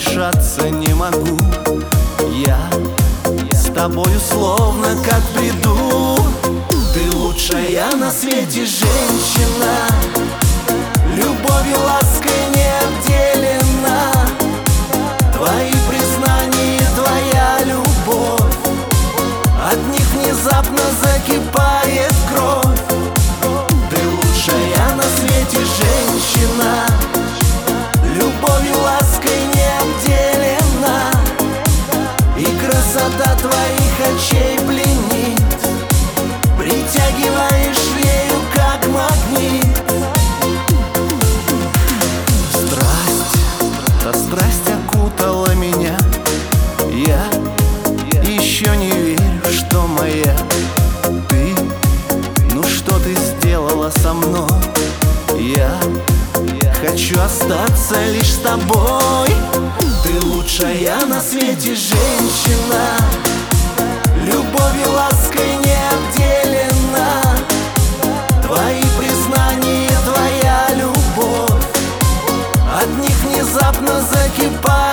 надышаться не могу. Я с тобою словно как в бреду. Ты лучшая на свете женщина, любовью, лаской не обделена. Твои признания, твоя любовь, от них внезапно закипает кровь. Ты лучшая на свете женщина, любовью, лаской не обделена. И красота твоих очей пленит, притягиваешь ею как магнит. Страсть окутала меня. Я еще не верю, что моя. Ты, ну что ты сделала со мной? Я хочу остаться лишь с тобой. Ты лучшая на свете женщина, любовью, лаской не обделена. Твои признания, твоя любовь, от них внезапно закипает